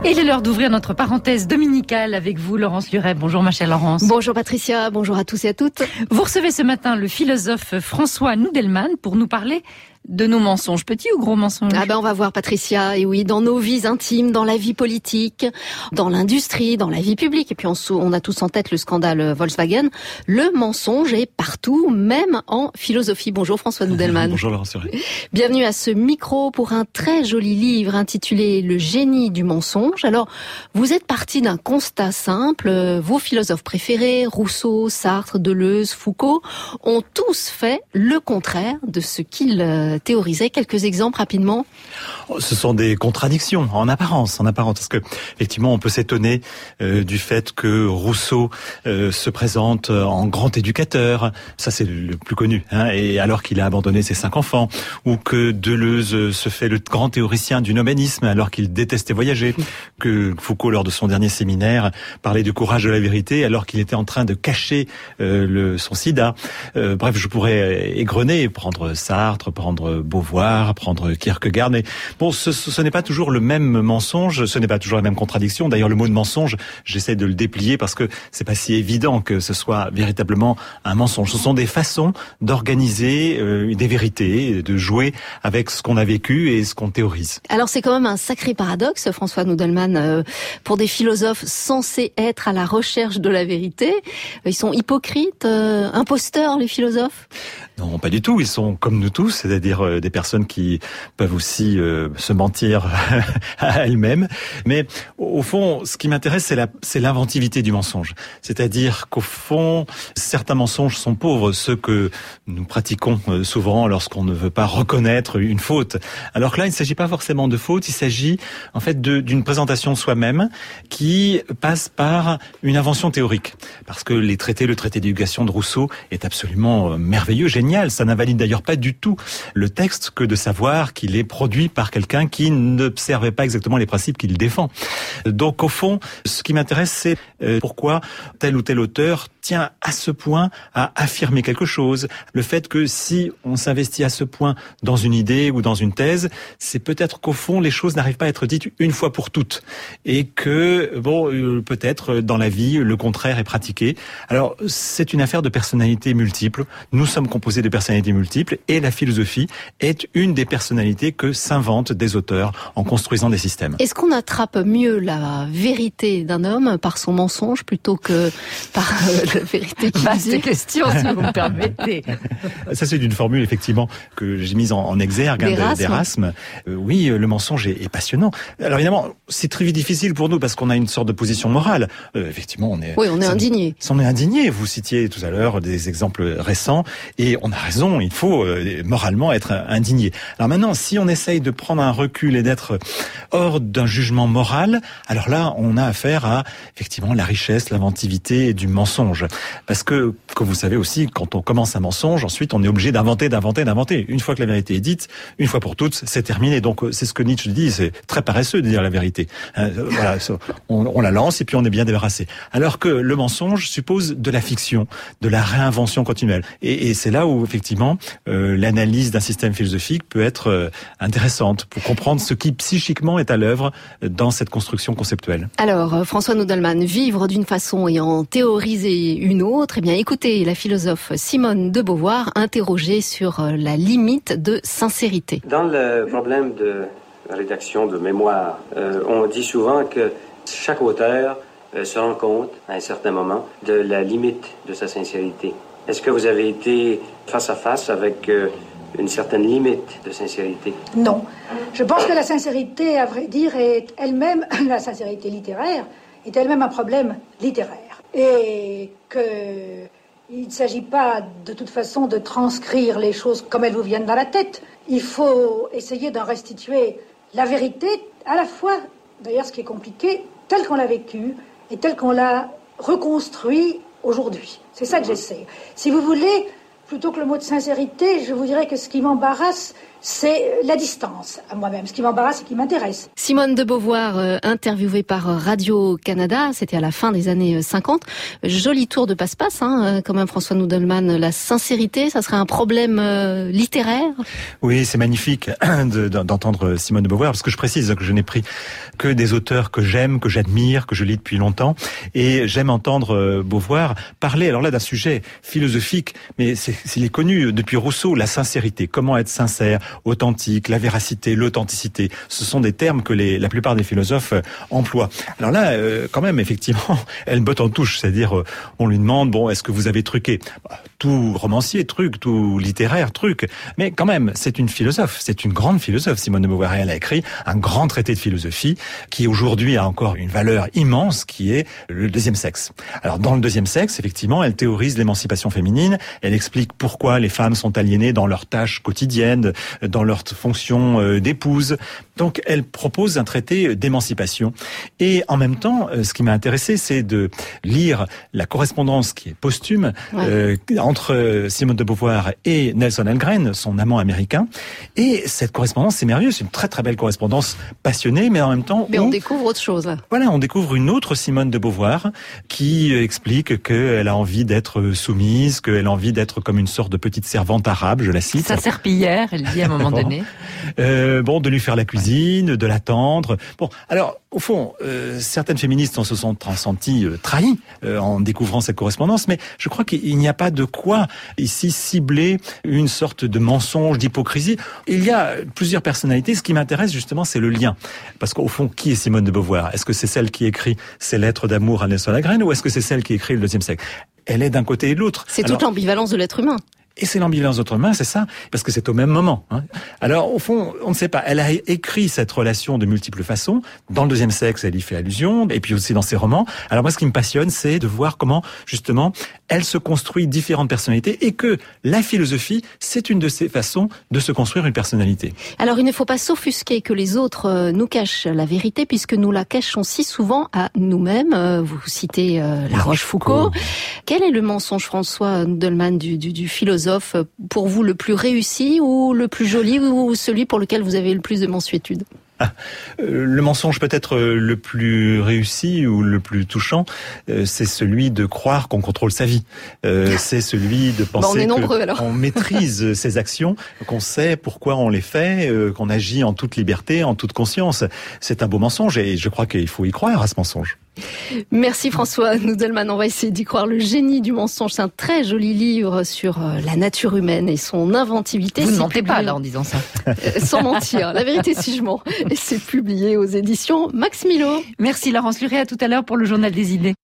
Et il est l'heure d'ouvrir notre parenthèse dominicale avec vous, Laurence Luret. Bonjour ma chère Laurence. Bonjour Patricia, bonjour à tous et à toutes. Vous recevez ce matin le philosophe François Noudelman pour nous parler de nos mensonges, petits ou gros mensonges? On va voir Patricia, et oui, dans nos vies intimes, dans la vie politique, dans l'industrie, dans la vie publique, et puis on a tous en tête le scandale Volkswagen, le mensonge est partout, même en philosophie. Bonjour François Noudelman. Bonjour Laurence Luret. Bienvenue à ce micro pour un très joli livre intitulé Le génie du mensonge. Alors, vous êtes parti d'un constat simple, vos philosophes préférés, Rousseau, Sartre, Deleuze, Foucault, ont tous fait le contraire de ce qu'ils théoriser. Quelques exemples rapidement. Ce sont des contradictions en apparence, parce que effectivement on peut s'étonner du fait que Rousseau se présente en grand éducateur, ça c'est le plus connu, et alors qu'il a abandonné ses 5 enfants, ou que Deleuze se fait le grand théoricien du nomadisme alors qu'il détestait voyager, que Foucault lors de son dernier séminaire parlait du courage de la vérité alors qu'il était en train de cacher son sida. Bref, je pourrais égrener, prendre Sartre, prendre Beauvoir, prendre Kierkegaard, mais bon, ce n'est pas toujours le même mensonge, ce n'est pas toujours la même contradiction. D'ailleurs, le mot de mensonge, j'essaie de le déplier parce que c'est pas si évident que ce soit véritablement un mensonge. Ce sont des façons d'organiser des vérités, de jouer avec ce qu'on a vécu et ce qu'on théorise. Alors c'est quand même un sacré paradoxe, François Noudelman, pour des philosophes censés être à la recherche de la vérité. Ils sont hypocrites, imposteurs, les philosophes? Non, pas du tout. Ils sont comme nous tous, c'est-à-dire des personnes qui peuvent aussi se mentir à elles-mêmes. Mais au fond, ce qui m'intéresse, c'est l'inventivité du mensonge. C'est-à-dire qu'au fond, certains mensonges sont pauvres, ceux que nous pratiquons souvent lorsqu'on ne veut pas reconnaître une faute. Alors que là, il ne s'agit pas forcément de faute, il s'agit en fait d'une présentation de soi-même qui passe par une invention théorique. Parce que le traité d'éducation de Rousseau est absolument merveilleux, génial. Ça n'invalide d'ailleurs pas du tout le texte que de savoir qu'il est produit par quelqu'un qui n'observait pas exactement les principes qu'il défend. Donc au fond, ce qui m'intéresse, c'est pourquoi tel ou tel auteur tient à ce point à affirmer quelque chose. Le fait que si on s'investit à ce point dans une idée ou dans une thèse, c'est peut-être qu'au fond, les choses n'arrivent pas à être dites une fois pour toutes. Et que, peut-être dans la vie, le contraire est pratiqué. Alors, c'est une affaire de personnalités multiples. Nous sommes composés de personnalités multiples et la philosophie est une des personnalités que s'inventent des auteurs en construisant des systèmes. Est-ce qu'on attrape mieux la vérité d'un homme par son mensonge plutôt que par la vérité qu'il dit? Vaste question, si vous me permettez. Ça, c'est une formule, effectivement, que j'ai mise en exergue d'Erasme. Oui, le mensonge est passionnant. Alors évidemment, c'est très difficile pour nous parce qu'on a une sorte de position morale. Effectivement, on est indigné. On est indigné. Vous citiez tout à l'heure des exemples récents et on a raison, il faut moralement être indigné. Alors maintenant, si on essaye de prendre un recul et d'être hors d'un jugement moral, alors là, on a affaire à, effectivement, la richesse, l'inventivité du mensonge. Parce que, comme vous savez aussi, quand on commence un mensonge, ensuite, on est obligé d'inventer. Une fois que la vérité est dite, une fois pour toutes, c'est terminé. Donc, c'est ce que Nietzsche dit, c'est très paresseux de dire la vérité. Voilà, on la lance et puis on est bien débarrassé. Alors que le mensonge suppose de la fiction, de la réinvention continuelle. Et c'est là où, effectivement, l'analyse d'un système philosophique peut être intéressante pour comprendre ce qui psychiquement est à l'œuvre dans cette construction conceptuelle. Alors, François Noudelman, vivre d'une façon et en théoriser une autre, écoutez la philosophe Simone de Beauvoir interrogée sur la limite de sincérité. Dans le problème de rédaction de mémoire, on dit souvent que chaque auteur se rend compte, à un certain moment, de la limite de sa sincérité. Est-ce que vous avez été face à face avec une certaine limite de sincérité? Non. Je pense que la sincérité, à vrai dire, est elle-même, la sincérité littéraire, est elle-même un problème littéraire. Et qu'il ne s'agit pas, de toute façon, de transcrire les choses comme elles vous viennent dans la tête. Il faut essayer d'en restituer la vérité, à la fois, d'ailleurs, ce qui est compliqué, telle qu'on l'a vécue et telle qu'on l'a reconstruit aujourd'hui. C'est ça que j'essaie. Si vous voulez, plutôt que le mot de sincérité, je vous dirais que ce qui m'embarrasse, c'est la distance à moi-même, ce qui m'embarrasse et qui m'intéresse. Simone de Beauvoir, interviewée par Radio-Canada, c'était à la fin des années 50. Joli tour de passe-passe, quand même, François Nudelman. La sincérité, ça serait un problème littéraire? Oui, c'est magnifique d'entendre Simone de Beauvoir, parce que je précise que je n'ai pris que des auteurs que j'aime, que j'admire, que je lis depuis longtemps. Et j'aime entendre Beauvoir parler, alors là, d'un sujet philosophique, mais il est connu depuis Rousseau, la sincérité. Comment être sincère, authentique, la véracité, l'authenticité. Ce sont des termes que la plupart des philosophes emploient. Alors là, quand même, effectivement, elle botte en touche. C'est-à-dire, on lui demande, est-ce que vous avez truqué? Tout romancier truc, tout littéraire truc. Mais quand même, c'est une philosophe. C'est une grande philosophe, Simone de Beauvoir. Elle a écrit un grand traité de philosophie qui aujourd'hui a encore une valeur immense, qui est le deuxième sexe. Alors, dans le deuxième sexe, effectivement, elle théorise l'émancipation féminine. Elle explique pourquoi les femmes sont aliénées dans leurs tâches quotidiennes, dans leur fonction d'épouse. Donc, elle propose un traité d'émancipation. Et en même temps, ce qui m'a intéressé, c'est de lire la correspondance qui est posthume entre Simone de Beauvoir et Nelson Algren, son amant américain. Et cette correspondance, c'est merveilleux. C'est une très très belle correspondance passionnée, mais en même temps... Mais on découvre autre chose. Voilà, on découvre une autre Simone de Beauvoir qui explique qu'elle a envie d'être soumise, qu'elle a envie d'être comme une sorte de petite servante arabe, je la cite. Sa serpillière, elle dit à un moment donné. De lui faire la cuisine, de l'attendre. Alors, au fond, certaines féministes se sont senties trahies en découvrant cette correspondance, mais je crois qu'il n'y a pas de quoi ici cibler une sorte de mensonge, d'hypocrisie. Il y a plusieurs personnalités. Ce qui m'intéresse justement, c'est le lien. Parce qu'au fond, qui est Simone de Beauvoir? Est-ce que c'est celle qui écrit ses lettres d'amour à Nelson Algren, ou est-ce que c'est celle qui écrit le deuxième sexe? Elle est d'un côté et de l'autre. C'est toute l'ambivalence de l'être humain. Et c'est l'ambivalence d'autres mains, c'est ça, parce que c'est au même moment. Alors, au fond, on ne sait pas. Elle a écrit cette relation de multiples façons. Dans le deuxième sexe, elle y fait allusion, et puis aussi dans ses romans. Alors moi, ce qui me passionne, c'est de voir comment, justement, elle se construit différentes personnalités, et que la philosophie, c'est une de ces façons de se construire une personnalité. Alors, il ne faut pas s'offusquer que les autres nous cachent la vérité, puisque nous la cachons si souvent à nous-mêmes. Vous citez La Rochefoucauld. Quel est le mensonge, François Nudelman, du philosophe, pour vous, le plus réussi ou le plus joli, ou celui pour lequel vous avez le plus de mansuétude? Le mensonge peut-être le plus réussi ou le plus touchant, c'est celui de croire qu'on contrôle sa vie. C'est celui de penser qu'on maîtrise ses actions, qu'on sait pourquoi on les fait, qu'on agit en toute liberté, en toute conscience. C'est un beau mensonge et je crois qu'il faut y croire à ce mensonge. Merci François Nudelman, on va essayer d'y croire. Le génie du mensonge, c'est un très joli livre sur la nature humaine et son inventivité. Vous ne mentez pas là en disant ça. Sans mentir, la vérité si je mens. Et c'est publié aux éditions Max Milo. Merci Laurence Luret, à tout à l'heure pour le Journal des idées.